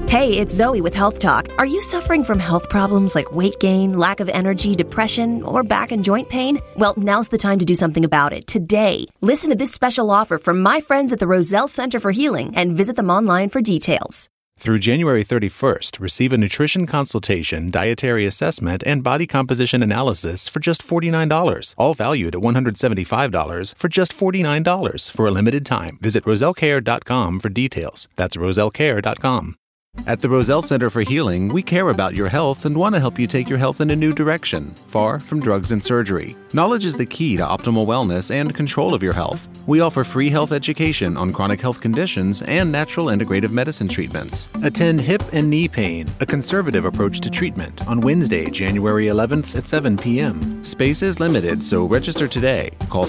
Hey, it's Zoe with Health Talk. Are you suffering from health problems like weight gain, lack of energy, depression, or back and joint pain? Well, now's the time to do something about it today. Listen to this special offer from my friends at the Roselle Center for Healing and visit them online for details. Through January 31st, receive a nutrition consultation, dietary assessment, and body composition analysis for just $49, all valued at $175 for just $49 for a limited time. Visit rosellcare.com for details. That's rosellcare.com. At the Roselle Center for Healing, we care about your health and want to help you take your health in a new direction, far from drugs and surgery. Knowledge is the key to optimal wellness and control of your health. We offer free health education on chronic health conditions and natural integrative medicine treatments. Attend Hip and Knee Pain, a conservative approach to treatment, on Wednesday, January 11th at 7 p.m. Space is limited, so register today. Call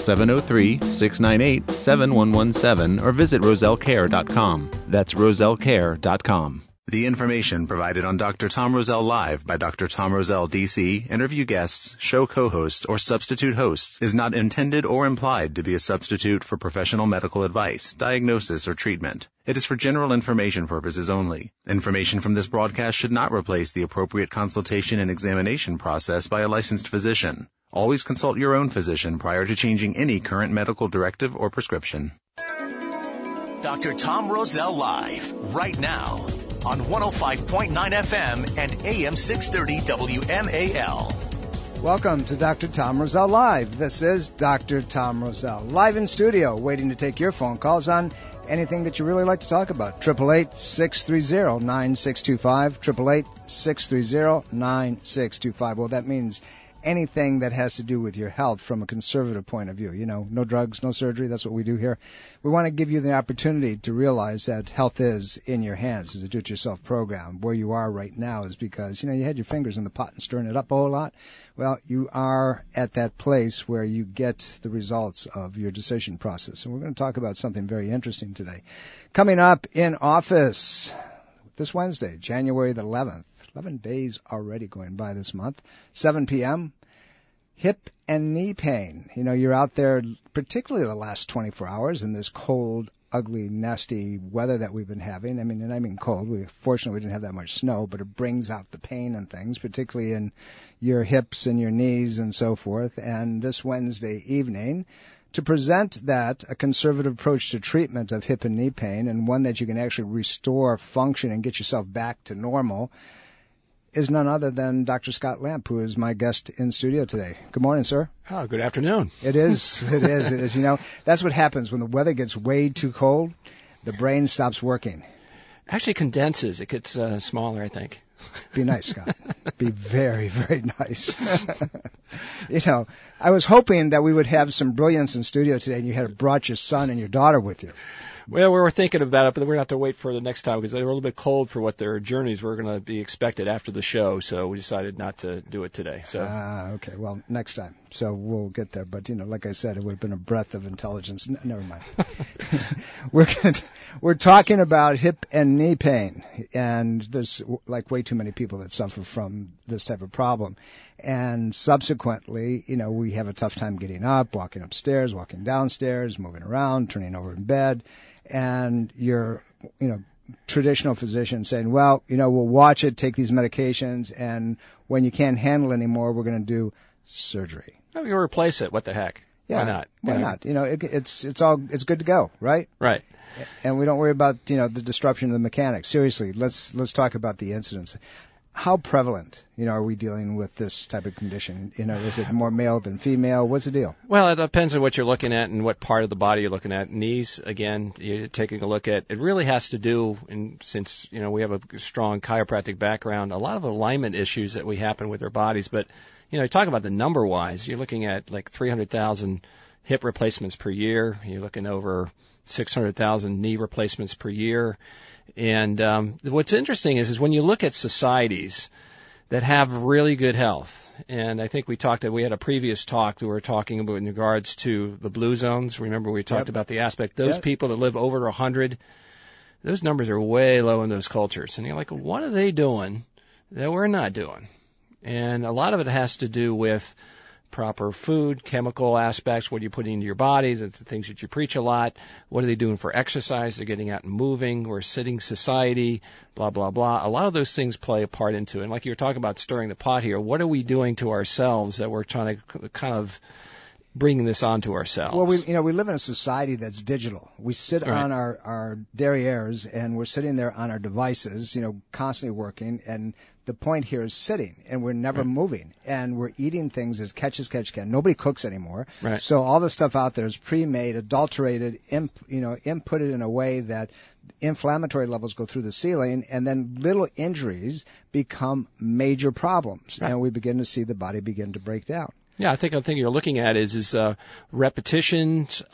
703-698-7117 or visit rosellcare.com. That's rosellcare.com. The information provided on Dr. Tom Roselle Live by Dr. Tom Roselle, D.C., interview guests, show co-hosts, or substitute hosts is not intended or implied to be a substitute for professional medical advice, diagnosis, or treatment. It is for general information purposes only. Information from this broadcast should not replace the appropriate consultation and examination process by a licensed physician. Always consult your own physician prior to changing any current medical directive or prescription. Dr. Tom Roselle Live, right now, on 105.9 FM and AM 630 WMAL. Welcome to Dr. Tom Roselle Live. This is Dr. Tom Roselle, live in studio, waiting to take your phone calls on anything that you really like to talk about. 888-630-9625, 888-630-9625. Well, that means anything that has to do with your health from a conservative point of view. You know, no drugs, no surgery. That's what we do here. We want to give you the opportunity to realize that health is in your hands as a do-it-yourself program. Where you are right now is because, you know, you had your fingers in the pot and stirring it up a whole lot. Well, you are at that place where you get the results of your decision process. And we're going to talk about something very interesting today. Coming up in office this Wednesday, January the 11th. 11 days already going by this month. 7 p.m., hip and knee pain. You know, you're out there, particularly the last 24 hours in this cold, ugly, nasty weather that we've been having. I mean cold. Fortunately, we didn't have that much snow, but it brings out the pain and things, particularly in your hips and your knees and so forth. And this Wednesday evening, to present that, a conservative approach to treatment of hip and knee pain, and one that you can actually restore function and get yourself back to normal, is none other than Dr. Scott Lamp, who is my guest in studio today. Good morning, sir. Oh, good afternoon. It is. You know, that's what happens when the weather gets way too cold. The brain stops working. Actually condenses. It gets smaller, I think. Be nice, Scott. Be very, very nice. You know, I was hoping that we would have some brilliance in studio today and you had brought your son and your daughter with you. Well, we were thinking about it, but we're going to have to wait for the next time because they were a little bit cold for what their journeys were going to be expected after the show, so we decided not to do it today. So. Okay. Well, next time. So we'll get there. But, you know, like I said, it would have been a breath of intelligence. Never mind. We're talking about hip and knee pain, and there's like way too many people that suffer from this type of problem. And subsequently, you know, we have a tough time getting up, walking upstairs, walking downstairs, moving around, turning over in bed. And your, you know, traditional physician saying, well, you know, we'll watch it, take these medications, and when you can't handle it anymore, we're going to do surgery. We're going to replace it. What the heck? Yeah, why not? Why not? You know, it's good to go, right? Right. And we don't worry about, you know, the disruption of the mechanics. Seriously, let's talk about the incidence. How prevalent, you know, are we dealing with this type of condition? You know, is it more male than female? What's the deal? Well, it depends on what you're looking at and what part of the body you're looking at. Knees, again, you're taking a look at. It really has to do, and since, you know, we have a strong chiropractic background, a lot of alignment issues that we happen with our bodies. But, you know, talk about the number-wise, you're looking at like 300,000 hip replacements per year. You're looking over 600,000 knee replacements per year. And what's interesting is when you look at societies that have really good health, and I think we had a previous talk that we were talking about in regards to the blue zones. Remember we talked about the aspect, those people that live over 100, those numbers are way low in those cultures. And you're like, what are they doing that we're not doing? And a lot of it has to do with proper food, chemical aspects, what are you putting into your body, the things that you preach a lot, what are they doing for exercise, they're getting out and moving, we're a sitting society, blah, blah, blah. A lot of those things play a part into it. And like you were talking about stirring the pot here, what are we doing to ourselves that we're trying to kind of bringing this onto ourselves? Well, we live in a society that's digital. We sit on our derrieres and we're sitting there on our devices, constantly working. And the point here is sitting, and we're never moving, and we're eating things as catch can. Nobody cooks anymore. Right. So all the stuff out there is pre-made, adulterated, inputted in a way that inflammatory levels go through the ceiling, and then little injuries become major problems, and we begin to see the body begin to break down. Yeah, I think the thing you're looking at is repetitions,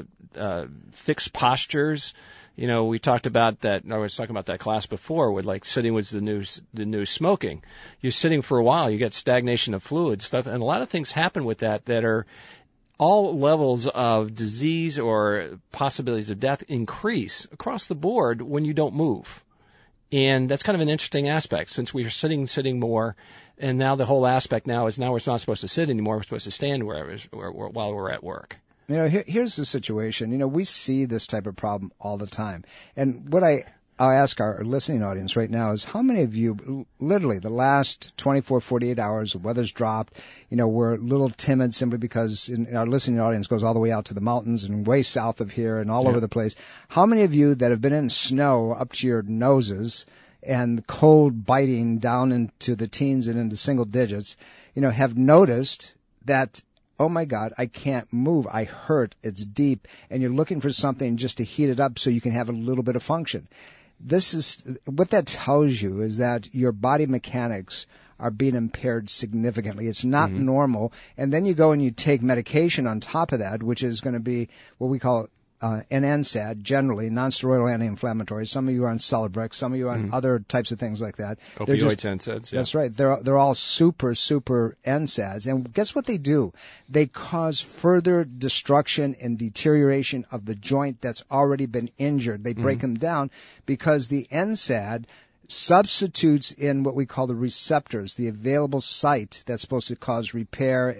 fixed postures. We talked about that. I was talking about that class before, with like sitting was the new smoking. You're sitting for a while, you get stagnation of fluid stuff, and a lot of things happen with that are all levels of disease or possibilities of death increase across the board when you don't move. And that's kind of an interesting aspect, since we're sitting more, and now the whole aspect now is we're not supposed to sit anymore, we're supposed to stand while we're at work. Here's the situation. We see this type of problem all the time. And what I'll ask our listening audience right now is, how many of you, literally the last 24, 48 hours, the weather's dropped, we're a little timid simply because our listening audience goes all the way out to the mountains and way south of here and all over the place. How many of you that have been in snow up to your noses and cold biting down into the teens and into single digits, have noticed that, oh my God, I can't move, I hurt, it's deep, and you're looking for something just to heat it up so you can have a little bit of function. This is what that tells you, is that your body mechanics are being impaired significantly. It's not normal. And then you go and you take medication on top of that, which is going to be what we call an NSAID, generally, non-steroidal anti-inflammatory. Some of you are on Celebrex, some of you are on other types of things like that. Opioids, NSAIDs. Yeah. That's right. They're all super NSAIDs. And guess what they do? They cause further destruction and deterioration of the joint that's already been injured. They break them down because the NSAID substitutes in what we call the receptors, the available site that's supposed to cause repair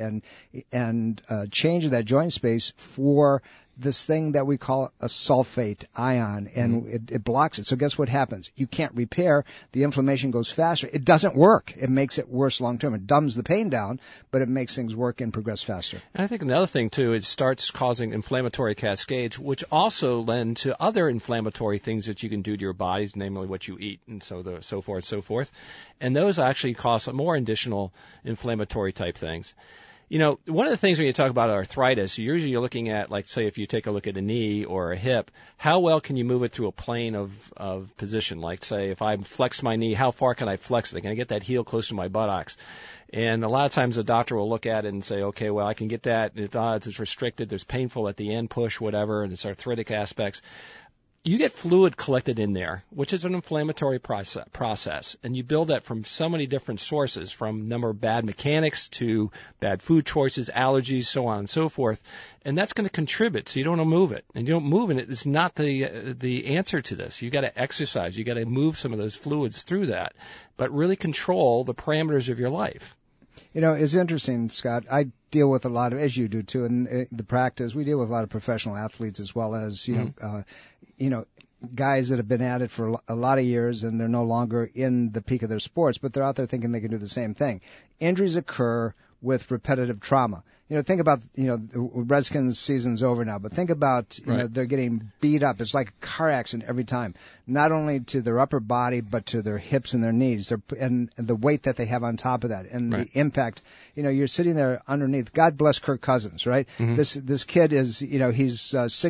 and change of that joint space, for this thing that we call a sulfate ion, and it blocks it. So guess what happens? You can't repair. The inflammation goes faster. It doesn't work. It makes it worse long term. It dumbs the pain down, but it makes things work and progress faster. And I think another thing, too, it starts causing inflammatory cascades, which also lend to other inflammatory things that you can do to your bodies, namely what you eat, and so forth. And those actually cause more additional inflammatory type things. One of the things when you talk about arthritis, usually you're looking at, like, say, if you take a look at a knee or a hip, how well can you move it through a plane of position? Like, say, if I flex my knee, how far can I flex it? Can I get that heel close to my buttocks? And a lot of times the doctor will look at it and say, okay, well, I can get that. It's restricted. There's painful at the end, push, whatever, and it's arthritic aspects. You get fluid collected in there, which is an inflammatory process, and you build that from so many different sources, from number of bad mechanics to bad food choices, allergies, so on and so forth, and that's going to contribute. So you don't want to move it, and you don't move it. It's not the answer to this. You got to exercise. You got to move some of those fluids through that, but really control the parameters of your life. It's interesting, Scott. I deal with a lot of, as you do too, in the practice, we deal with a lot of professional athletes as well as, guys that have been at it for a lot of years and they're no longer in the peak of their sports, but they're out there thinking they can do the same thing. Injuries occur with repetitive trauma. Think about, the Redskins season's over now, but think about, they're getting beat up. It's like a car accident every time, not only to their upper body, but to their hips and their knees, and the weight that they have on top of that, and the impact. You're sitting there underneath. God bless Kirk Cousins, right? This kid is, he's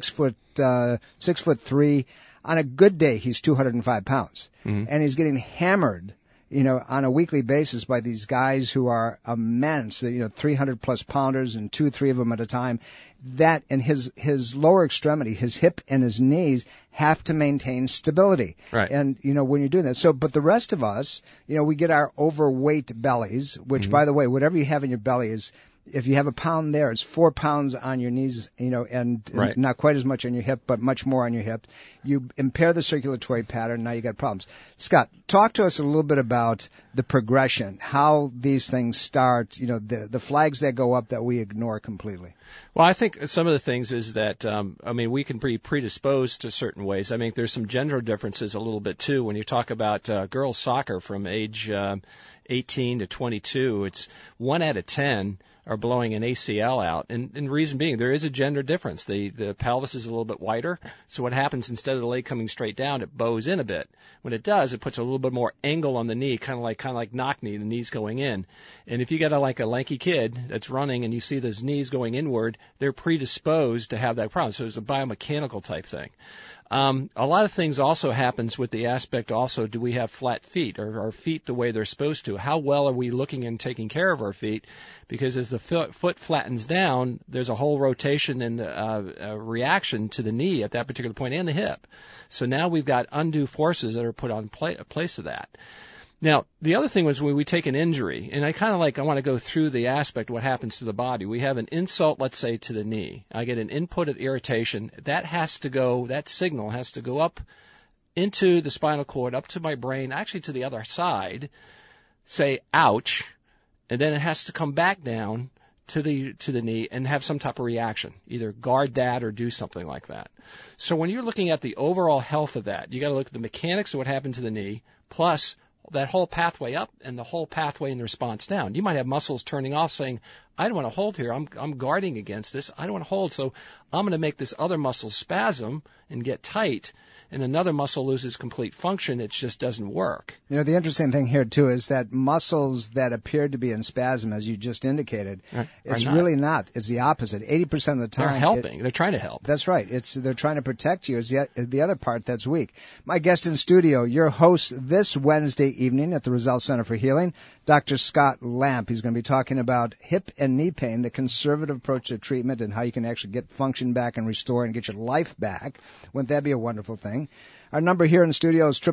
6'3". On a good day, he's 205 pounds, and he's getting hammered on a weekly basis by these guys who are immense, 300 plus pounders and 2-3 of them at a time. That and his lower extremity, his hip and his knees have to maintain stability. Right. And, when you're doing that. But the rest of us, we get our overweight bellies, which by the way, whatever you have in your belly is if you have a pound there, it's 4 pounds on your knees, and Right. not quite as much on your hip, but much more on your hip. You impair the circulatory pattern, now you got problems. Scott, talk to us a little bit about the progression, how these things start, the flags that go up that we ignore completely. Well, I think some of the things is that, we can be predisposed to certain ways. I mean, there's some gender differences a little bit too. When you talk about girls soccer from age 18 to 22, it's 1 out of 10 are blowing an ACL out. And the reason being, there is a gender difference. The pelvis is a little bit wider. So what happens, instead of the leg coming straight down, it bows in a bit. When it does, it puts a little bit more angle on the knee, kind of like knock knee, the knee's going in. And if you got a lanky kid that's running and you see those knees going inward, they're predisposed to have that problem. So it's a biomechanical type thing. A lot of things also happens with the aspect also, do we have flat feet? Are our feet the way they're supposed to? How well are we looking and taking care of our feet? Because as the foot flattens down, there's a whole rotation and a reaction to the knee at that particular point and the hip. So now we've got undue forces that are put on place of that. Now, the other thing was when we take an injury, and I want to go through the aspect of what happens to the body. We have an insult, let's say, to the knee. I get an input of irritation. That signal has to go up into the spinal cord, up to my brain, actually to the other side, say, ouch, and then it has to come back down to the knee and have some type of reaction, either guard that or do something like that. So when you're looking at the overall health of that, you got to look at the mechanics of what happened to the knee, plus that whole pathway up and the whole pathway in the response down. You might have muscles turning off saying, I don't want to hold here. I'm guarding against this. I don't want to hold, so I'm going to make this other muscle spasm and get tight, and another muscle loses complete function. It just doesn't work. The interesting thing here, too, is that muscles that appear to be in spasm, as you just indicated, it's really not. It's the opposite. 80% of the time. They're helping. They're trying to help. That's right. They're trying to protect you. It's the other part that's weak. My guest in studio, your host this Wednesday evening at the Roselle Center for Healing, Dr. Scott Lamp. He's going to be talking about hip and knee pain, the conservative approach to treatment, and how you can actually get function back and restore and get your life back. Wouldn't that be a wonderful thing? Our number here in the studio is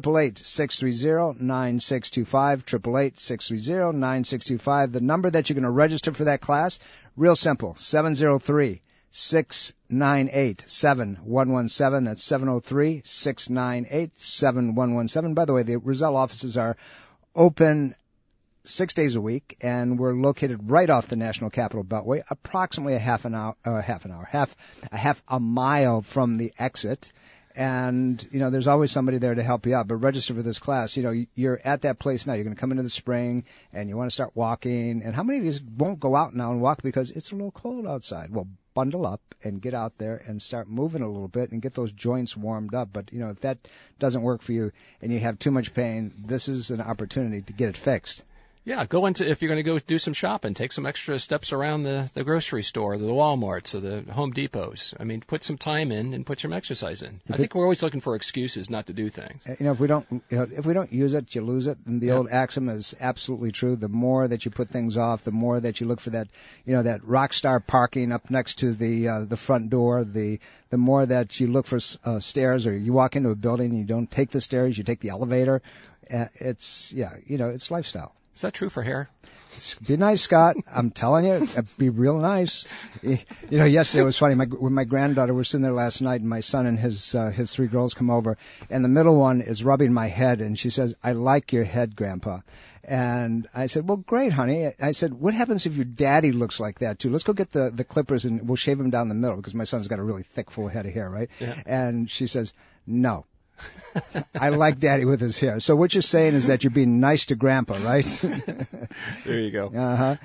888-630-9625, 888-630-9625. The number that you're going to register for that class, real simple, 703-698-7117. That's 703-698-7117. By the way, the Roselle offices are open 6 days a week, and we're located right off the National Capital Beltway, approximately a half a mile from the exit. And, there's always somebody there to help you out. But register for this class. You're at that place now. You're going to come into the spring, and you want to start walking. And how many of you won't go out now and walk because it's a little cold outside? Well, bundle up and get out there and start moving a little bit and get those joints warmed up. But, if that doesn't work for you and you have too much pain, this is an opportunity to get it fixed. Yeah, if you're going to go do some shopping, take some extra steps around the grocery store, the Walmarts, or the Home Depots. I mean, put some time in and put some exercise in. I think we're always looking for excuses not to do things. If we don't use it, you lose it. And the old axiom is absolutely true. The more that you put things off, the more that you look for that, that rock star parking up next to the front door, the more that you look for stairs, or you walk into a building and you don't take the stairs, you take the elevator. It's lifestyle. Is that true for hair? Be nice, Scott. I'm telling you, be real nice. Yesterday was funny. When my granddaughter was sitting there last night, and my son and his 3 girls come over, and the middle one is rubbing my head, and she says, "I like your head, Grandpa." And I said, "Well, great, honey." I said, "What happens if your daddy looks like that too? Let's go get the clippers and we'll shave him down the middle," because my son's got a really thick, full head of hair, right? Yeah. And she says, "No. I like Daddy with his hair." So what you're saying is that you're being nice to Grandpa, right? There you go.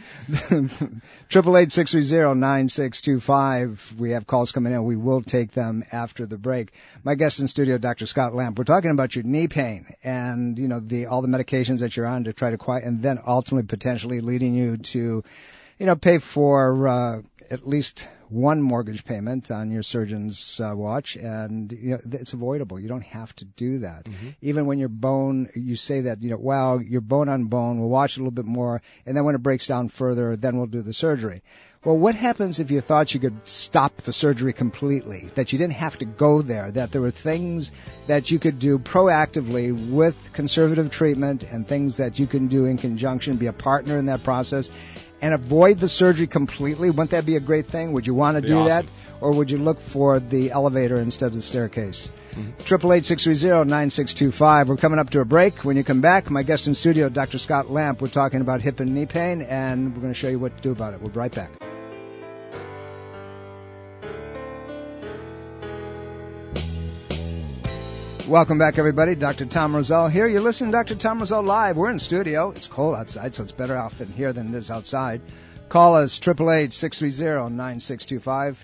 888-630-9625. We have calls coming in. We will take them after the break. My guest in studio, Dr. Scott Lamp. We're talking about your knee pain and, all the medications that you're on to try to quiet, and then ultimately potentially leading you to, pay for at least one mortgage payment on your surgeon's watch, and it's avoidable. You don't have to do that. Mm-hmm. Even when your bone, you say that, well, you're bone on bone, we'll watch a little bit more, and then when it breaks down further, then we'll do the surgery. Well, what happens if you thought you could stop the surgery completely, that you didn't have to go there, that there were things that you could do proactively with conservative treatment and things that you can do in conjunction, be a partner in that process, and avoid the surgery completely? Wouldn't that be a great thing? Would you want to do awesome. that? Or would you look for the elevator instead of the staircase? 888-630-9625. We're coming up to a break. When you come back, my guest in studio, Dr. Scott Lamp, we're talking about hip and knee pain, and we're going to show you what to do about it. We'll be right back. Welcome back, everybody. Dr. Tom Rosell here. You're listening to Dr. Tom Rosell Live. We're in studio. It's cold outside, so it's better off in here than it is outside. Call us, 888-630-9625,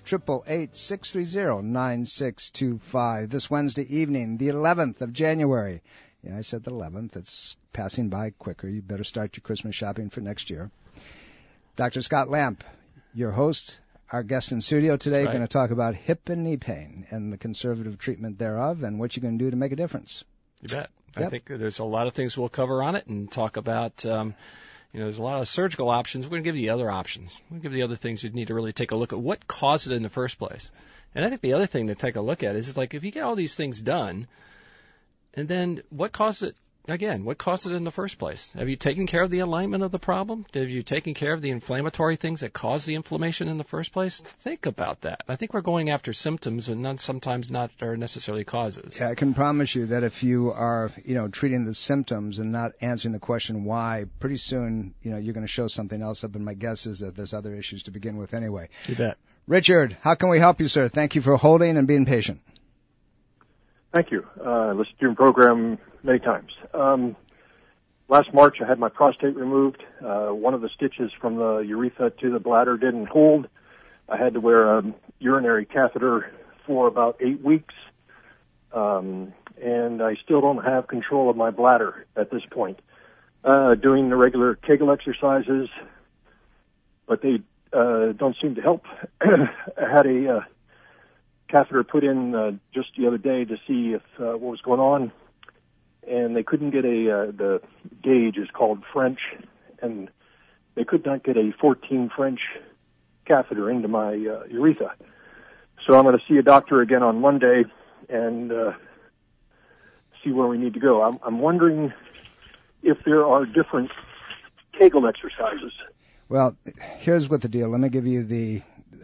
888-630-9625. This Wednesday evening, the 11th of January. Yeah, I said the 11th. It's passing by quicker. You better start your Christmas shopping for next year. Dr. Scott Lamp, your host, our guest in studio today, Right. going to talk about hip and knee pain and the conservative treatment thereof and what you can do to make a difference. You bet. Yep. I think there's a lot of things we'll cover on it and talk about. There's a lot of surgical options. We're going to give you the other options. We're going to give you the other things you'd need to really take a look at. What caused it in the first place? And I think the other thing to take a look at is like if you get all these things done, and then what caused it? Again, what caused it in the first place? Have you taken care of the alignment of the problem? Have you taken care of the inflammatory things that caused the inflammation in the first place? Think about that. I think we're going after symptoms and sometimes not are necessarily causes. Yeah, I can promise you that if you are, treating the symptoms and not answering the question why, pretty soon, you're going to show something else up, and my guess is that there's other issues to begin with anyway. You bet. Richard, how can we help you, sir? Thank you for holding and being patient. Thank you. I listened to your program many times. Last March, I had my prostate removed. One of the stitches from the urethra to the bladder didn't hold. I had to wear a urinary catheter for about 8 weeks, and I still don't have control of my bladder at this point. Doing the regular Kegel exercises, but they don't seem to help. I had a catheter put in just the other day to see if what was going on, and they couldn't get the gauge is called French, and they could not get a 14 French catheter into my urethra. So I'm going to see a doctor again on Monday and see where we need to go. I'm wondering if there are different Kegel exercises. Well, here's what the deal. Let me give you the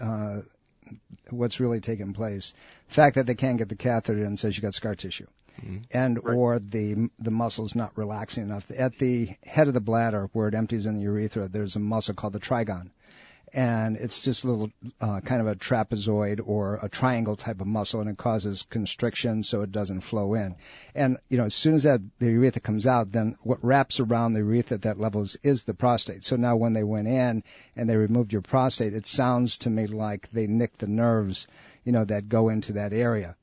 what's really taking place. The fact that they can't get the catheter in says you got scar tissue. And Right. or the muscle's not relaxing enough. At the head of the bladder, where it empties in the urethra, there's a muscle called the trigon. And it's just a little kind of a trapezoid or a triangle type of muscle, and it causes constriction so it doesn't flow in. And, as soon as the urethra comes out, then what wraps around the urethra at that level is the prostate. So now when they went in and they removed your prostate, it sounds to me like they nicked the nerves, that go into that area.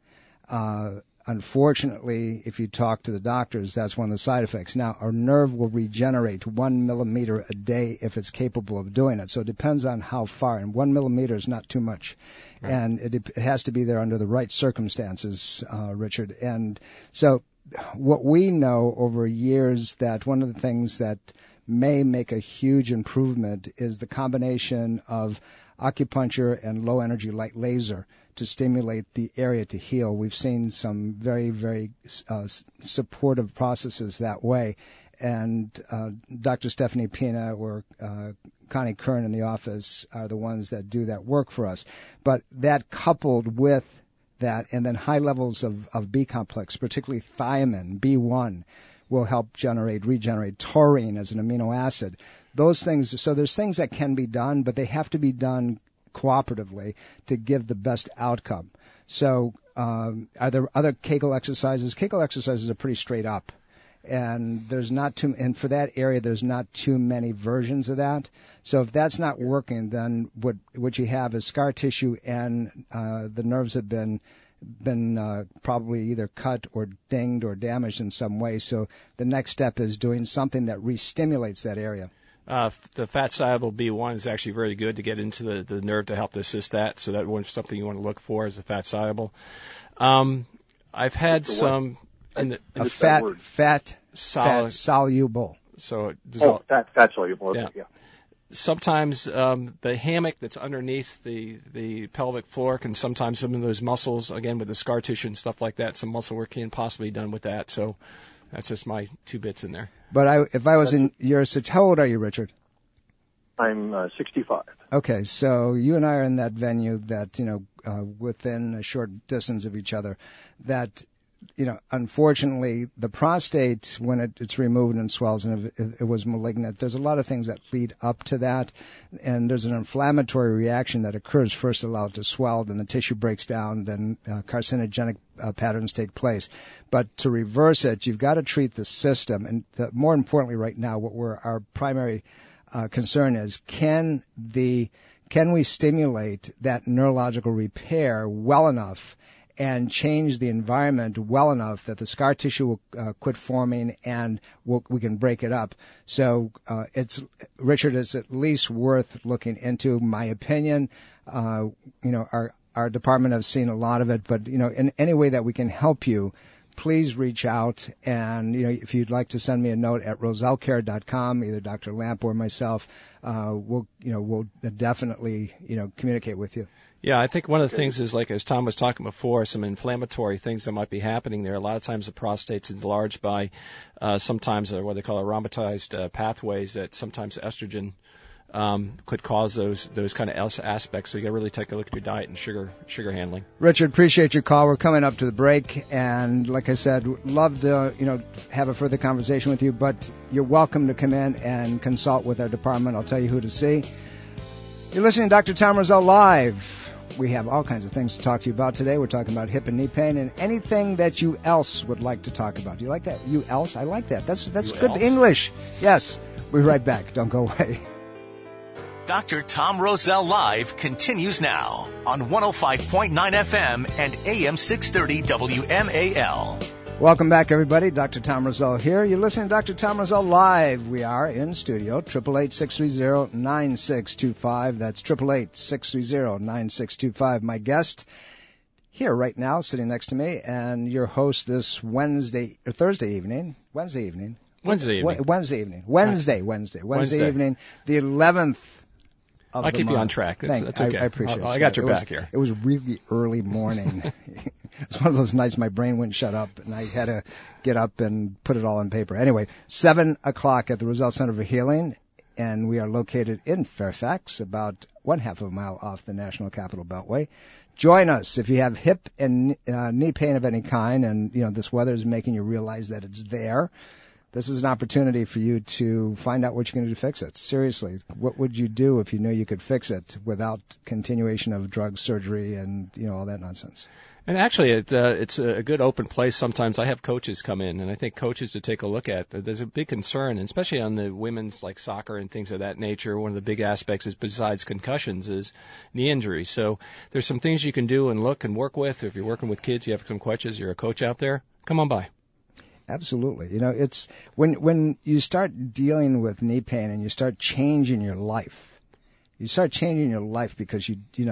Unfortunately, if you talk to the doctors, that's one of the side effects. Now, our nerve will regenerate 1 millimeter a day if it's capable of doing it. So it depends on how far. And 1 millimeter is not too much. Right. And it has to be there under the right circumstances, Richard. And so what we know over years that one of the things that may make a huge improvement is the combination of acupuncture and low-energy light laser to stimulate the area to heal. We've seen some very, very supportive processes that way. And Dr. Stephanie Pina or Connie Kern in the office are the ones that do that work for us. But that coupled with that and then high levels of B-complex, particularly thiamine, B1, will help regenerate taurine as an amino acid. Those things, so there's things that can be done, but they have to be done cooperatively to give the best outcome. So are there other Kegel exercises? Kegel exercises are pretty straight up. And and for that area, there's not too many versions of that. So if that's not working, then what you have is scar tissue and the nerves have been probably either cut or dinged or damaged in some way. So the next step is doing something that re-stimulates that area. The fat-soluble B1 is actually very good to get into the nerve to help to assist that. So that one's something you want to look for is the fat-soluble. I've had some... Fat soluble. So fat soluble. Okay, yeah. Sometimes the hammock that's underneath the pelvic floor can sometimes some of those muscles, again with the scar tissue and stuff like that, some muscle work can possibly be done with that. So that's just my 2 bits in there. But if I was in your situation, how old are you, Richard? I'm 65. Okay, so you and I are in that venue that, within a short distance of each other, that, unfortunately, the prostate, when it's removed and swells and if it was malignant, there's a lot of things that lead up to that, and there's an inflammatory reaction that occurs. First allow it to swell, then the tissue breaks down, then carcinogenic patterns take place. But to reverse it, you've got to treat the system, and more importantly right now, our primary concern is, can we stimulate that neurological repair well enough and change the environment well enough that the scar tissue will quit forming and we can break it up. So Richard, it's at least worth looking into. My opinion, our department has seen a lot of it, but in any way that we can help you, please reach out. And if you'd like to send me a note at rosellecare.com, either Dr. Lamp or myself, we'll definitely communicate with you. Yeah, I think one of the things is, like as Tom was talking before, some inflammatory things that might be happening there. A lot of times the prostate's enlarged by sometimes what they call aromatized pathways that sometimes estrogen could cause those kind of aspects. So you got to really take a look at your diet and sugar handling. Richard, appreciate your call. We're coming up to the break, and like I said, love to have a further conversation with you. But you're welcome to come in and consult with our department. I'll tell you who to see. You're listening to Dr. Tom Rosell Live. We have all kinds of things to talk to you about today. We're talking about hip and knee pain and anything that you else would like to talk about. Do you like that? You else? I like that. That's good English. Yes. We'll be right back. Don't go away. Dr. Tom Rosell Live continues now on 105.9 FM and AM 630 WMAL. Welcome back, everybody. Dr. Tom Rosell here. You're listening to Dr. Tom Rosell Live. We are in studio, 888-630-9625. That's 888-630-9625. My guest here right now, sitting next to me, and your host this Wednesday evening, the 11th. I'll keep you on track. That's okay. I appreciate it. I got your back here. It was really early morning. It's one of those nights my brain wouldn't shut up, and I had to get up and put it all on paper. Anyway, 7 o'clock at the Rosell Center for Healing, and we are located in Fairfax, about 1/2 mile off the National Capital Beltway. Join us if you have hip and knee pain of any kind, and this weather is making you realize that it's there. This is an opportunity for you to find out what you're going to do to fix it. Seriously, what would you do if you knew you could fix it without continuation of drug surgery and all that nonsense? And actually, it's a good open place. Sometimes I have coaches come in, and I think coaches to take a look at. There's a big concern, and especially on the women's like soccer and things of that nature. One of the big aspects is, besides concussions, is knee injuries. So there's some things you can do and look and work with. If you're working with kids, you have some questions, you're a coach out there, come on by. Absolutely. It's when you start dealing with knee pain and you start changing your life. You start changing your life because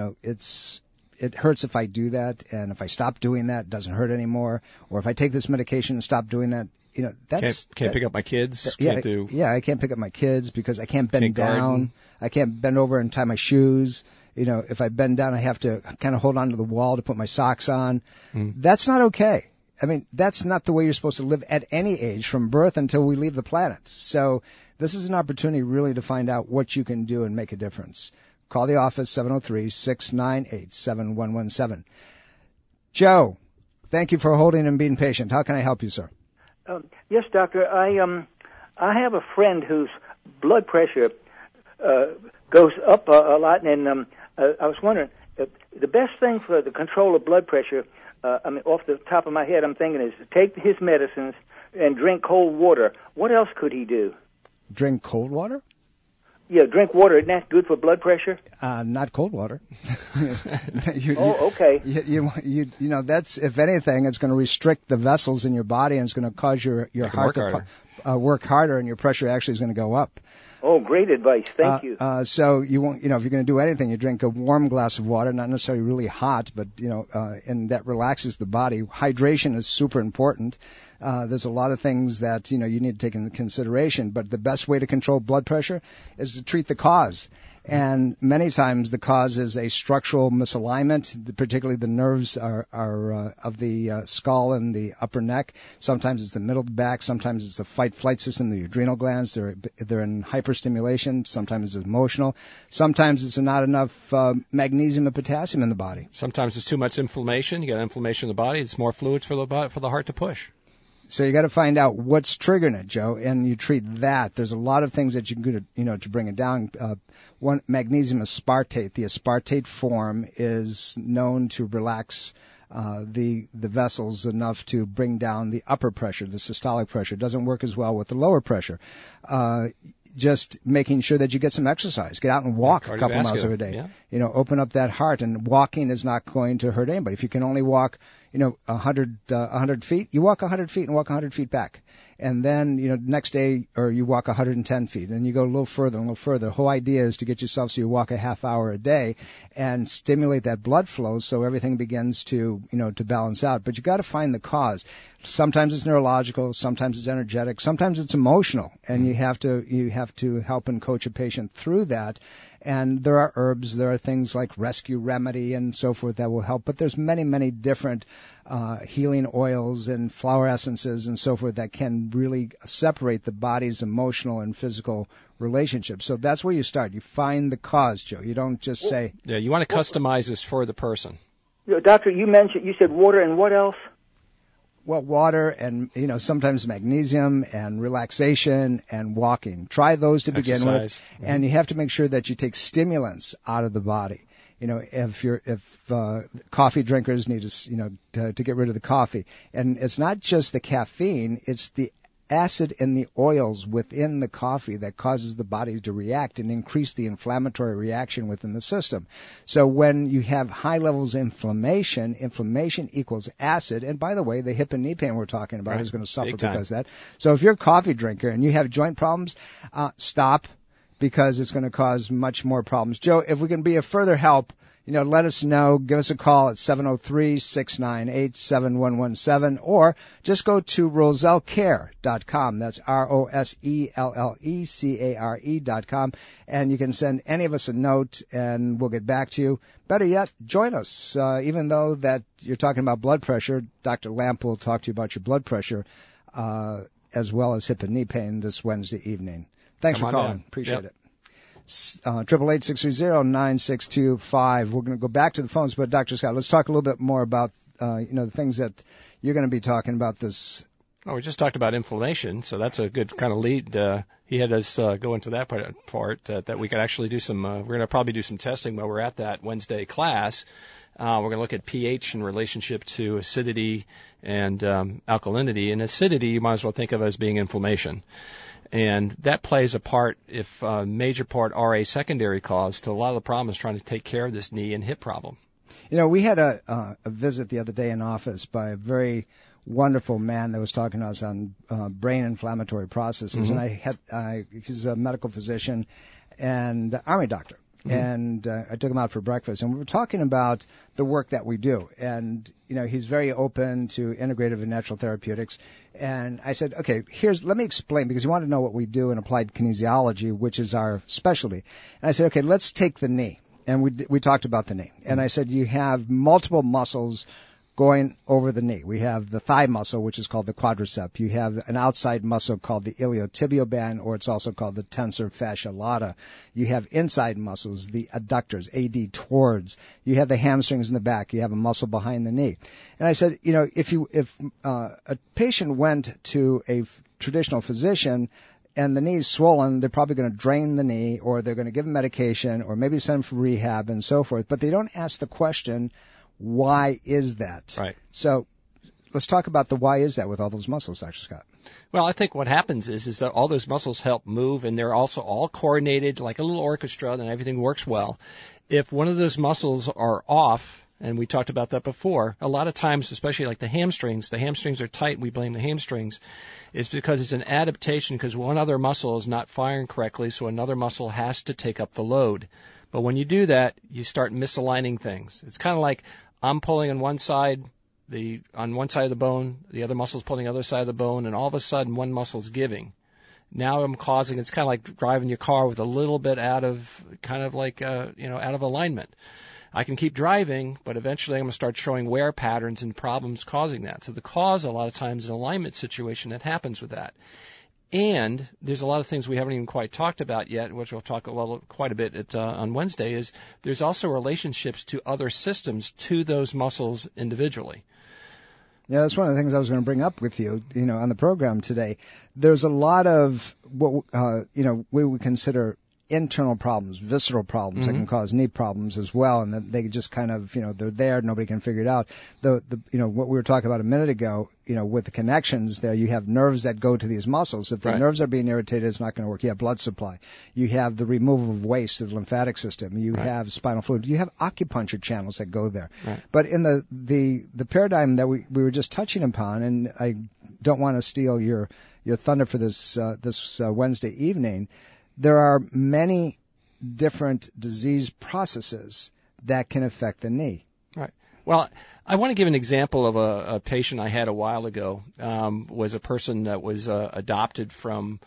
it hurts if I do that, and if I stop doing that, it doesn't hurt anymore. Or if I take this medication and stop doing that, that's can't pick up my kids. I can't pick up my kids because I can't bend down. I can't bend over and tie my shoes. If I bend down, I have to kind of hold onto the wall to put my socks on. That's not okay. I mean, that's not the way you're supposed to live at any age, from birth until we leave the planet. So this is an opportunity really to find out what you can do and make a difference. Call the office, 703-698-7117. Joe, thank you for holding and being patient. How can I help you, sir? Yes, doctor. I have a friend whose blood pressure goes up a lot, and I was wondering, the best thing for the control of blood pressure, off the top of my head, I'm thinking is to take his medicines and drink cold water. What else could he do? Drink cold water? Yeah, drink water. Isn't that good for blood pressure? Not cold water. Okay. That's, if anything, it's going to restrict the vessels in your body, and it's going to cause your heart to work harder, and your pressure actually is going to go up. Oh, great advice. Thank you. So you won't, if you're going to do anything, you drink a warm glass of water, not necessarily really hot, but, and that relaxes the body. Hydration is super important. There's a lot of things that, you need to take into consideration, but the best way to control blood pressure is to treat the cause. And many times the cause is a structural misalignment, particularly the nerves are of the skull and the upper neck. Sometimes it's the middle of the back. Sometimes it's the fight-flight system, the adrenal glands. They're in hyperstimulation. Sometimes it's emotional. Sometimes it's not enough magnesium and potassium in the body. Sometimes it's too much inflammation. You got inflammation in the body. It's more fluids for the heart to push. So you got to find out what's triggering it, Joe, and you treat that. There's a lot of things that you can do, to bring it down. One, magnesium aspartate. The aspartate form is known to relax the vessels enough to bring down the upper pressure, the systolic pressure. It doesn't work as well with the lower pressure. Just making sure that you get some exercise. Get out and walk a couple miles every day. Yeah. Open up that heart, and walking is not going to hurt anybody. If you can only walk 100 feet, you walk 100 feet and walk 100 feet back. And then, next day, or you walk 110 feet, and you go a little further and a little further. The whole idea is to get yourself so you walk a half hour a day and stimulate that blood flow so everything begins to balance out. But you got to find the cause. Sometimes it's neurological, sometimes it's energetic, sometimes it's emotional, and you have to help and coach a patient through that. And there are herbs, there are things like Rescue Remedy and so forth that will help, but there's many, many different healing oils and flower essences and so forth that can really separate the body's emotional and physical relationships. So that's where you start. You find the cause, Joe. You don't just say... Yeah, you want to customize this for the person. Doctor, you said water and what else? Well, water and, sometimes magnesium and relaxation and walking. Try those to begin with. Mm-hmm. And you have to make sure that you take stimulants out of the body. If coffee drinkers need to get rid of the coffee. And it's not just the caffeine, it's the acid and the oils within the coffee that causes the body to react and increase the inflammatory reaction within the system. So when you have high levels of inflammation equals acid. And by the way, the hip and knee pain we're talking about is going to suffer because of that. So if you're a coffee drinker and you have joint problems, stop, because it's going to cause much more problems. Joe, if we can be of further help, let us know. Give us a call at 703-698-7117, or just go to RosellCare.com. That's ROSELLECARE.com, and you can send any of us a note, and we'll get back to you. Better yet, join us. Even though that you're talking about blood pressure, Dr. Lamp will talk to you about your blood pressure, as well as hip and knee pain this Wednesday evening. Thanks for calling. Appreciate it. 888-630-9625. We're going to go back to the phones, but Dr. Scott, let's talk a little bit more about, the things that you're going to be talking about this. Well, we just talked about inflammation, so that's a good kind of lead. He had us go into that part that we could actually do some, we're going to probably do some testing while we're at that Wednesday class. We're going to look at pH in relationship to acidity and alkalinity. And acidity, you might as well think of as being inflammation. And that plays a part, if a major part are a secondary cause to a lot of the problems trying to take care of this knee and hip problem. We had a visit the other day in office by a very wonderful man that was talking to us on brain inflammatory processes. Mm-hmm. And he's a medical physician and Army doctor. Mm-hmm. And I took him out for breakfast, and we were talking about the work that we do. And, he's very open to integrative and natural therapeutics. And I said, okay, let me explain, because you want to know what we do in applied kinesiology, which is our specialty. And I said, okay, let's take the knee. And we talked about the knee. And I said, you have multiple muscles going over the knee. We have the thigh muscle, which is called the quadricep. You have an outside muscle called the iliotibial band, or it's also called the tensor fascia lata. You have inside muscles, the adductors, AD towards. You have the hamstrings in the back. You have a muscle behind the knee. And I said, if a patient went to a traditional physician and the knee's swollen, they're probably going to drain the knee, or they're going to give them medication, or maybe send them for rehab and so forth. But they don't ask the question, why is that? Right. So let's talk about the why is that with all those muscles, Dr. Scott. Well, I think what happens is that all those muscles help move, and they're also all coordinated like a little orchestra, and everything works well. If one of those muscles are off, and we talked about that before, a lot of times, especially like the hamstrings are tight, we blame the hamstrings, it's because it's an adaptation because one other muscle is not firing correctly, so another muscle has to take up the load. But when you do that, you start misaligning things. It's kind of like I'm pulling on one side of the bone, the other muscle's pulling the other side of the bone, and all of a sudden one muscle's giving. Now I'm causing, it's kind of like driving your car with a little bit out of, kind of like, out of alignment. I can keep driving, but eventually I'm going to start showing wear patterns and problems causing that. So the cause, a lot of times, is an alignment situation that happens with that. And there's a lot of things we haven't even quite talked about yet, which we'll talk quite a bit on Wednesday, is there's also relationships to other systems to those muscles individually. Yeah, that's one of the things I was going to bring up with you, on the program today. There's a lot of what, we would consider internal problems, visceral problems that can cause knee problems as well, and that they just kind of, they're there, nobody can figure it out. What we were talking about a minute ago, with the connections there, you have nerves that go to these muscles. If the nerves are being irritated, it's not going to work. You have blood supply. You have the removal of waste to the lymphatic system. You have spinal fluid. You have acupuncture channels that go there. Right. But in the paradigm that we were just touching upon, and I don't want to steal your thunder for this Wednesday evening, there are many different disease processes that can affect the knee. Right. Well, I want to give an example of a patient I had a while ago. Was a person that was adopted from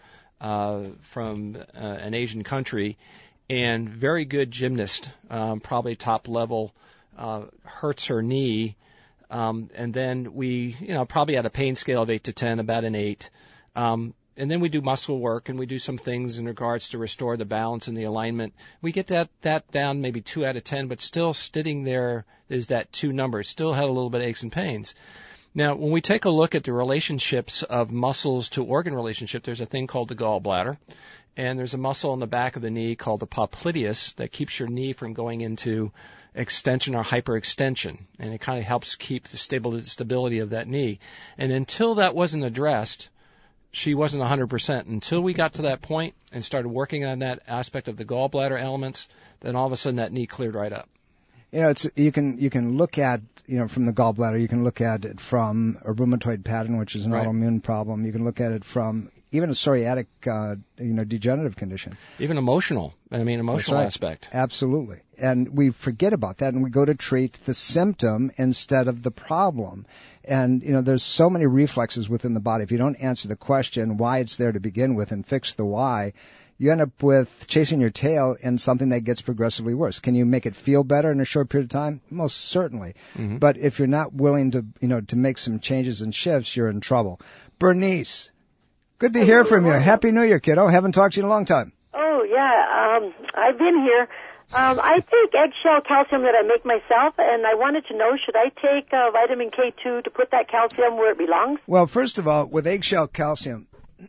an Asian country, and very good gymnast, probably top level, hurts her knee, and then we, probably at a pain scale of 8 to 10, about an 8. And then we do muscle work, and we do some things in regards to restore the balance and the alignment. We get that down maybe 2 out of 10, but still sitting there is that 2 number. Still had a little bit of aches and pains. Now, when we take a look at the relationships of muscles to organ relationship, there's a thing called the gallbladder, and there's a muscle on the back of the knee called the popliteus that keeps your knee from going into extension or hyperextension, and it kind of helps keep the stability of that knee. And until that wasn't addressed, she wasn't 100%. Until we got to that point and started working on that aspect of the gallbladder elements, then all of a sudden that knee cleared right up. You can look at, from the gallbladder, you can look at it from a rheumatoid pattern, which is an autoimmune problem. You can look at it from even a psoriatic, degenerative condition. Even emotional aspect. Absolutely. And we forget about that, and we go to treat the symptom instead of the problem. And, there's so many reflexes within the body. If you don't answer the question why it's there to begin with and fix the why, you end up with chasing your tail in something that gets progressively worse. Can you make it feel better in a short period of time? Most certainly. Mm-hmm. But if you're not willing to make some changes and shifts, you're in trouble. Bernice, good to hear from you. Happy New Year, kiddo. Haven't talked to you in a long time. Oh, yeah. I've been here. I take eggshell calcium that I make myself, and I wanted to know, should I take vitamin K2 to put that calcium where it belongs? Well, first of all, with eggshell calcium,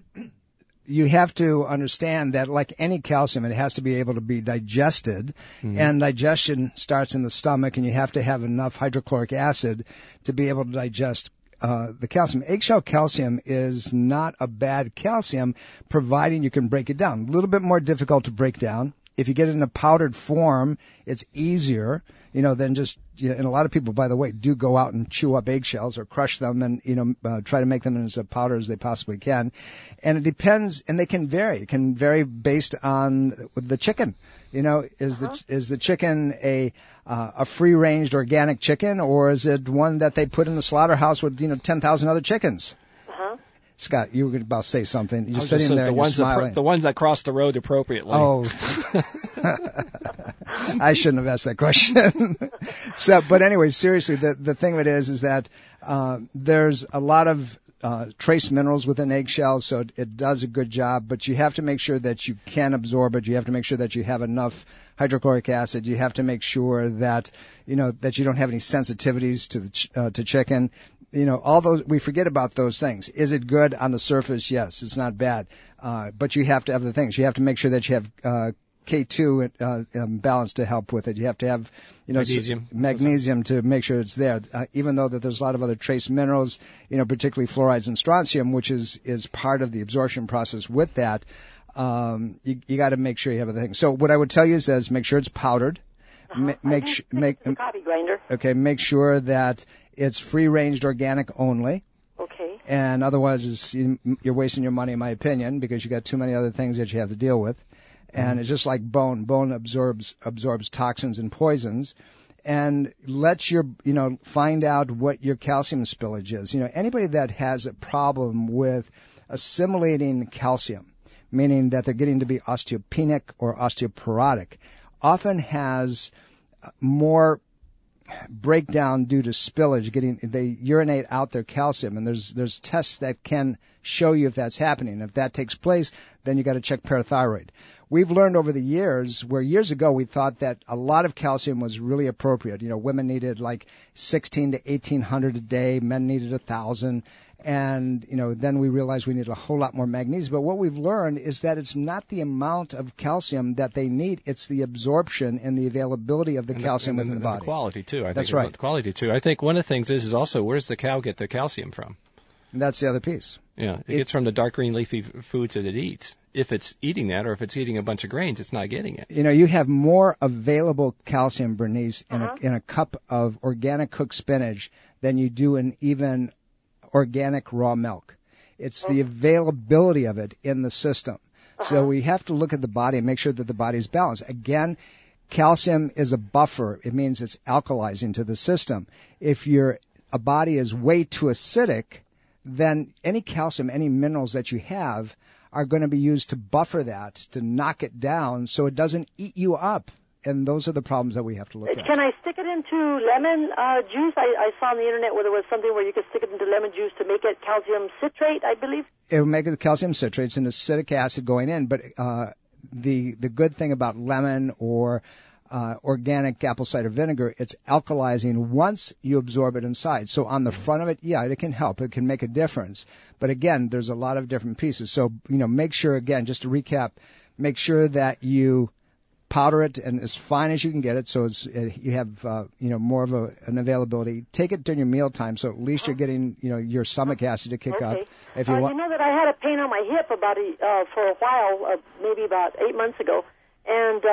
you have to understand that like any calcium, it has to be able to be digested, and digestion starts in the stomach, and you have to have enough hydrochloric acid to be able to digest the calcium. Eggshell calcium is not a bad calcium, providing you can break it down. A little bit more difficult to break down. If you get it in a powdered form, it's easier, than just, and a lot of people, by the way, do go out and chew up eggshells or crush them and, try to make them as a powder as they possibly can. And it depends, and they can vary. It can vary based on the chicken. Is the chicken a free-range organic chicken, or is it one that they put in the slaughterhouse with, 10,000 other chickens? Scott, you were about to say something. You're sitting there, the ones that cross the road appropriately. Oh, I shouldn't have asked that question. But anyway, seriously, the thing of it is that there's a lot of trace minerals within eggshells, so it does a good job. But you have to make sure that you can absorb it. You have to make sure that you have enough hydrochloric acid. You have to make sure that that you don't have any sensitivities to chicken. All those, we forget about those things. Is it good on the surface? Yes, it's not bad. But you have to have the things. You have to make sure that you have K2 balance to help with it. You have to have, magnesium to make sure it's there. Even though that there's a lot of other trace minerals, particularly fluorides and strontium, which is part of the absorption process with that. You got to make sure you have the things. So what I would tell you is make sure it's powdered. Make coffee grinder. Okay, make sure that it's free-range organic only. Okay. And otherwise, you're wasting your money, in my opinion, because you got too many other things that you have to deal with. And it's just like bone. Bone absorbs toxins and poisons. And let find out what your calcium spillage is. Anybody that has a problem with assimilating calcium, meaning that they're getting to be osteopenic or osteoporotic, often has more breakdown due to spillage. They urinate out their calcium, and there's tests that can show you if that's happening. If that takes place, then you got to check parathyroid. We've learned over the years, where years ago we thought that a lot of calcium was really appropriate. Women needed like 16 to 1800 a day, men needed 1000. And, then we realized we needed a whole lot more magnesium. But what we've learned is that it's not the amount of calcium that they need. It's the absorption and the availability of the calcium within the body. The quality, too. I think that's right. The quality, too. I think one of the things is also, where's the cow get the calcium from? And that's the other piece. Yeah, it gets from the dark green leafy foods that it eats. If it's eating that, or if it's eating a bunch of grains, it's not getting it. You have more available calcium, Bernice, in a cup of organic cooked spinach than you do in even organic raw milk. It's the availability of it in the system. So we have to look at the body and make sure that the body is balanced. Again, calcium is a buffer. It means it's alkalizing to the system. If a body is way too acidic, then any calcium, any minerals that you have are going to be used to buffer that, to knock it down so it doesn't eat you up. And those are the problems that we have to look at. Can I stick it into lemon juice? I saw on the internet where there was something where you could stick it into lemon juice to make it calcium citrate, I believe. It will make it calcium citrate. It's an acidic acid going in. But the good thing about lemon or organic apple cider vinegar, it's alkalizing once you absorb it inside. So on the front of it, yeah, it can help. It can make a difference. But again, there's a lot of different pieces. So, make sure, again, just to recap, make sure that you powder it and as fine as you can get it, so you have more of an availability. Take it during your mealtime, so at least you're getting your stomach acid to kick up. If you want, that I had a pain on my hip for a while, maybe about 8 months ago, and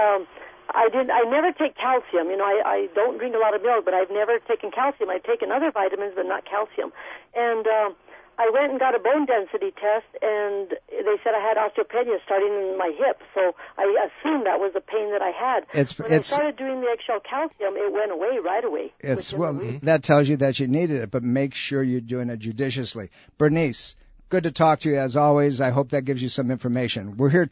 I never take calcium. I don't drink a lot of milk, but I've never taken calcium. I've taken other vitamins, but not calcium, and I went and got a bone density test, and they said I had osteopenia starting in my hip, so I assumed that was the pain that I had. When I started doing the eggshell calcium, it went away right away. That tells you that you needed it, but make sure you're doing it judiciously. Bernice, good to talk to you as always. I hope that gives you some information. We're here,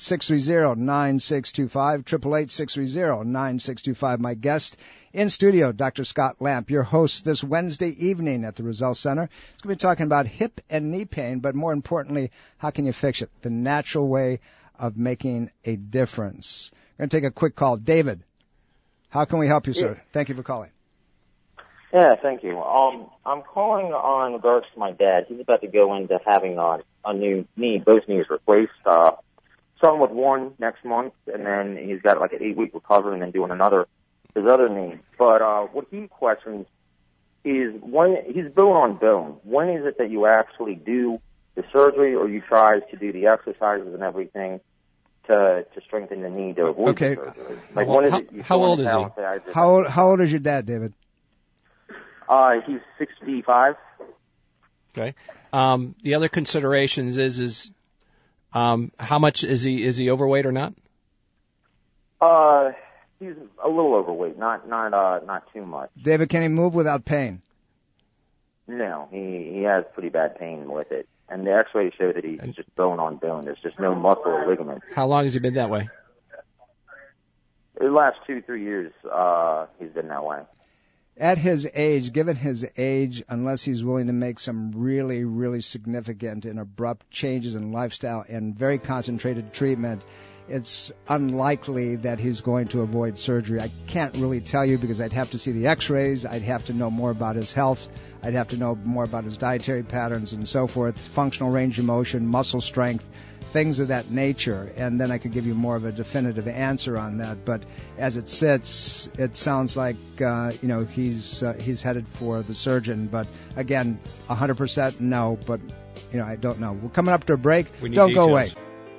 888-630-9625, 888-630-9625. My guest in studio, Dr. Scott Lamp, your host this Wednesday evening at the Roselle Center. He's going to be talking about hip and knee pain, but more importantly, how can you fix it? The natural way of making a difference. We're going to take a quick call. David, how can we help you, sir? Thank you for calling. Yeah, thank you. I'm calling on regards to my dad. He's about to go into having a new knee, both knees replaced. Starting with one next month, and then he's got like an 8-week recovery, and then doing his other knee. But what he questions is when he's bone on bone. When is it that you actually do the surgery, or you try to do the exercises and everything to strengthen the knee to avoid the surgery? Like when is it? How old is he? How old is your dad, David? He's 65. Okay. The other considerations is how much is he overweight or not? He's a little overweight, not too much. David, can he move without pain? No, he has pretty bad pain with it, and the X-rays show that he's just bone on bone. There's just no muscle or ligament. How long has he been that way? The last 2-3 years, he's been that way. At his age, given his age, unless he's willing to make some really, really significant and abrupt changes in lifestyle and very concentrated treatment, it's unlikely that he's going to avoid surgery. I can't really tell you because I'd have to see the x-rays. I'd have to know more about his health. I'd have to know more about his dietary patterns and so forth, functional range of motion, muscle strength, things of that nature, and then I could give you more of a definitive answer on that. But as it sits, it sounds like he's headed for the surgeon. But again, 100% no. But I don't know. We're coming up to a break. Don't go away.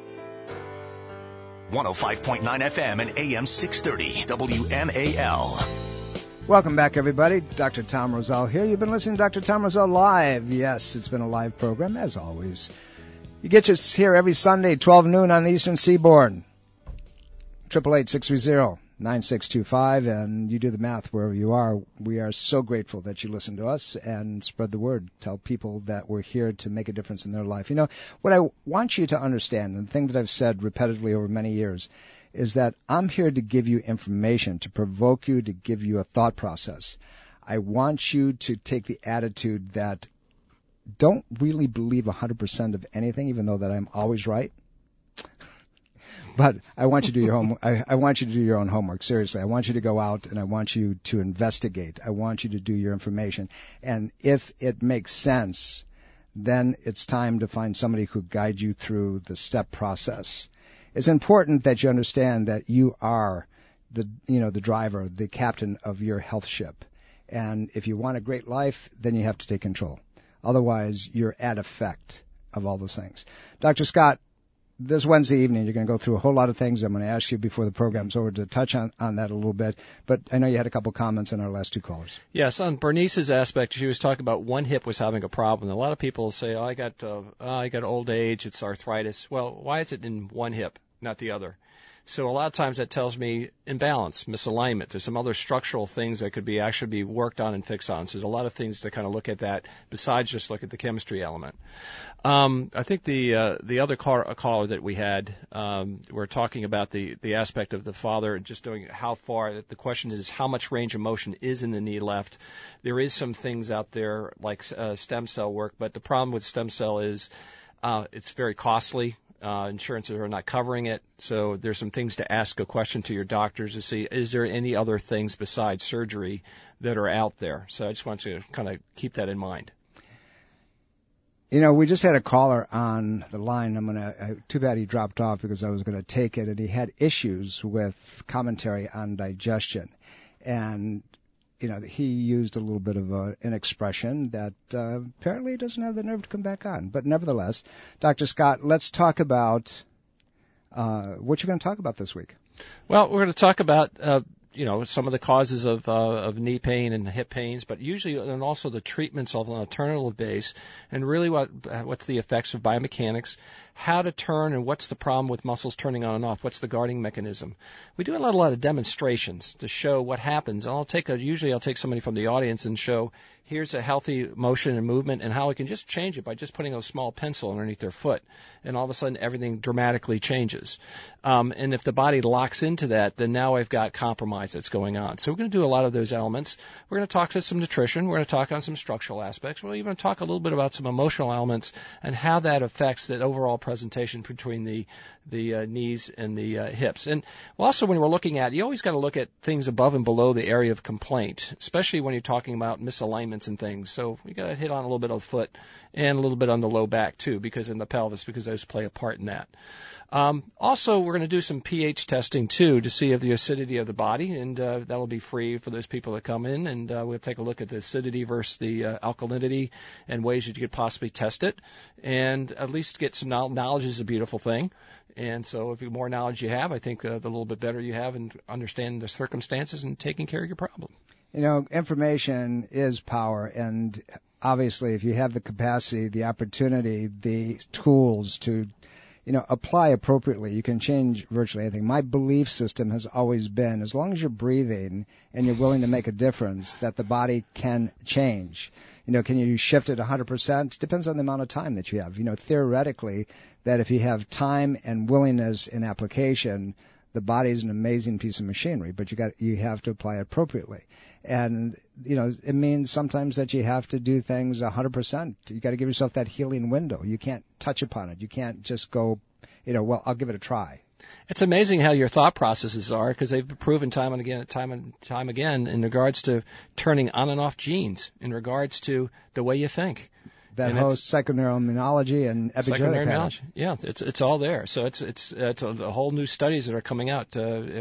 105.9 FM and AM 630 WMAL. Welcome back, everybody. Dr. Tom Roselle here. You've been listening to Dr. Tom Roselle live. Yes, it's been a live program, as always. You get us here every Sunday, 12 noon on the Eastern Seaboard. 888-630-9625. 9625, and you do the math wherever you are. We are so grateful that you listen to us and spread the word. Tell people that we're here to make a difference in their life. You know, what I want you to understand, and the thing that I've said repetitively over many years, is that I'm here to give you information, to provoke you, to give you a thought process. I want you to take the attitude that don't really believe 100% of anything, even though that I'm always right. But I want you to do your homework. I want you to do your own homework. Seriously, I want you to go out and I want you to investigate. I want you to do your information. And if it makes sense, then it's time to find somebody who guide you through the step process. It's important that you understand that you are the driver, the captain of your health ship. And if you want a great life, then you have to take control. Otherwise, you're at effect of all those things. Dr. Scott, this Wednesday evening, you're going to go through a whole lot of things. I'm going to ask you before the program's over to touch on that a little bit. But I know you had a couple comments on our last two callers. Yes, on Bernice's aspect, she was talking about one hip was having a problem. A lot of people say, I got old age, it's arthritis. Well, why is it in one hip, not the other? So a lot of times that tells me imbalance, misalignment. There's some other structural things that could be actually be worked on and fixed on. So there's a lot of things to kind of look at that besides just look at the chemistry element. I think the other caller that we had, we're talking about the aspect of the father and just doing how far. The question is how much range of motion is in the knee left. There is some things out there like stem cell work, but the problem with stem cell is it's very costly. Insurances are not covering it, so there's some things to ask a question to your doctors to see, is there any other things besides surgery that are out there? So I just want you to kind of keep that in mind. You know, we just had a caller on the line. Too bad he dropped off because I was going to take it, and he had issues with commentary on digestion. And you know, he used a little bit of an expression that apparently doesn't have the nerve to come back on. But nevertheless, Dr. Scott, let's talk about what you're going to talk about this week. Well, we're going to talk about some of the causes of knee pain and hip pains, but usually and also the treatments on an alternative base, and really what's the effects of biomechanics, how to turn, and what's the problem with muscles turning on and off. What's the guarding mechanism? We do a lot of demonstrations to show what happens. And usually I'll take somebody from the audience and show here's a healthy motion and movement and how we can just change it by just putting a small pencil underneath their foot, and all of a sudden everything dramatically changes. And if the body locks into that, then now I've got compromise that's going on. So we're going to do a lot of those elements. We're going to talk to some nutrition. We're going to talk on some structural aspects. We're even talk a little bit about some emotional elements and how that affects the overall presentation between the knees and the hips. And also when we're looking at, you always got to look at things above and below the area of complaint, especially when you're talking about misalignments and things. So you got to hit on a little bit of the foot and a little bit on the low back too, because in the pelvis, because those play a part in that. Also, we're going to do some pH testing too to see if the acidity of the body, and that'll be free for those people that come in, and we'll take a look at the acidity versus the alkalinity and ways that you could possibly test it, and at least get some knowledge is a beautiful thing. And so if the more knowledge you have, I think the little bit better you have in understanding the circumstances and taking care of your problem. You know, information is power, and obviously if you have the capacity, the opportunity, the tools to apply appropriately, you can change virtually anything. My belief system has always been, as long as you're breathing and you're willing to make a difference, that the body can change. Can you shift it 100%? Depends on the amount of time that you have. Theoretically, that if you have time and willingness in application, the body is an amazing piece of machinery, but you have to apply it appropriately. And, it means sometimes that you have to do things 100%. You got to give yourself that healing window. You can't touch upon it. You can't just go, well, I'll give it a try. It's amazing how your thought processes are, because they've proven time and time again in regards to turning on and off genes, in regards to the way you think. That whole psychoneuroimmunology and epigenetic. Yeah, it's all there. So it's a whole new studies that are coming out.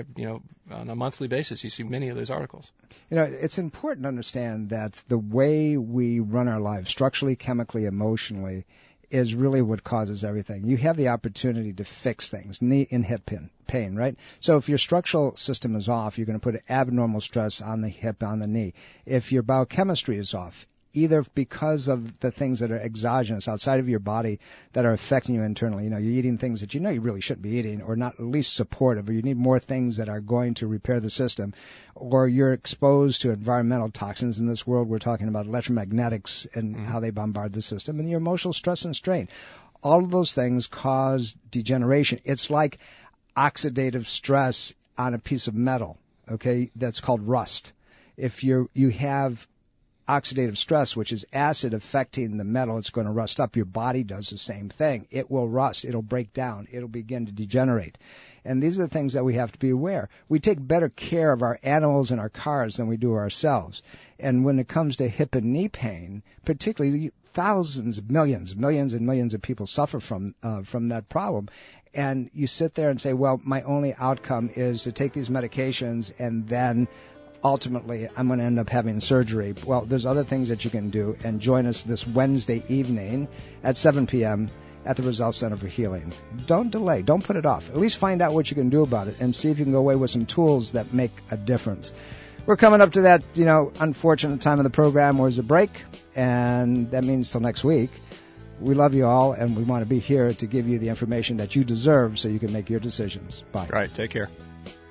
On a monthly basis, you see many of those articles. It's important to understand that the way we run our lives, structurally, chemically, emotionally, is really what causes everything. You have the opportunity to fix things, knee and hip pain, right? So if your structural system is off, you're going to put abnormal stress on the hip, on the knee. If your biochemistry is off, either because of the things that are exogenous outside of your body that are affecting you internally. You're eating things that you really shouldn't be eating, or not at least supportive, or you need more things that are going to repair the system, or you're exposed to environmental toxins. In this world, we're talking about electromagnetics and how they bombard the system, and your emotional stress and strain. All of those things cause degeneration. It's like oxidative stress on a piece of metal, okay, that's called rust. If you have oxidative stress, which is acid affecting the metal, it's going to rust up. Your body does the same thing. It will rust. It'll break down. It'll begin to degenerate. And these are the things that we have to be aware. We take better care of our animals and our cars than we do ourselves. And when it comes to hip and knee pain, particularly thousands, millions and millions of people suffer from that problem. And you sit there and say, well, my only outcome is to take these medications and then ultimately I'm going to end up having surgery. Well, there's other things that you can do, and join us this Wednesday evening at 7 p.m. at the Roselle Center for Healing. Don't delay. Don't put it off. At least find out what you can do about it and see if you can go away with some tools that make a difference. We're coming up to that, unfortunate time of the program where there's a break, and that means till next week. We love you all, and we want to be here to give you the information that you deserve so you can make your decisions. Bye. All right. Take care.